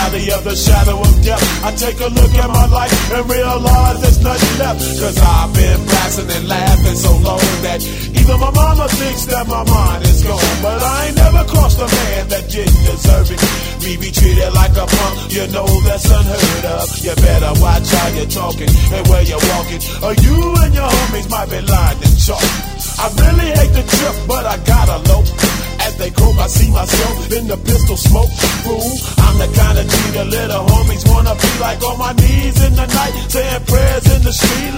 valley of the shadow of death, I take a look at my life and realize there's nothing left. Cause I've been blasting and laughing so long that even my mama thinks that my mind is gone. But I ain't never crossed a man that didn't deserve it. Me be treated like a punk, you know that's unheard of. You better watch how you're talking and where you're walking, or you and your homies might be lined in chalk. I really hate the trip, but I gotta low. As they croak, I see myself in the pistol smoke. Fool, I'm the kind of G the little homies wanna be like, on my knees in the night, saying prayers in the street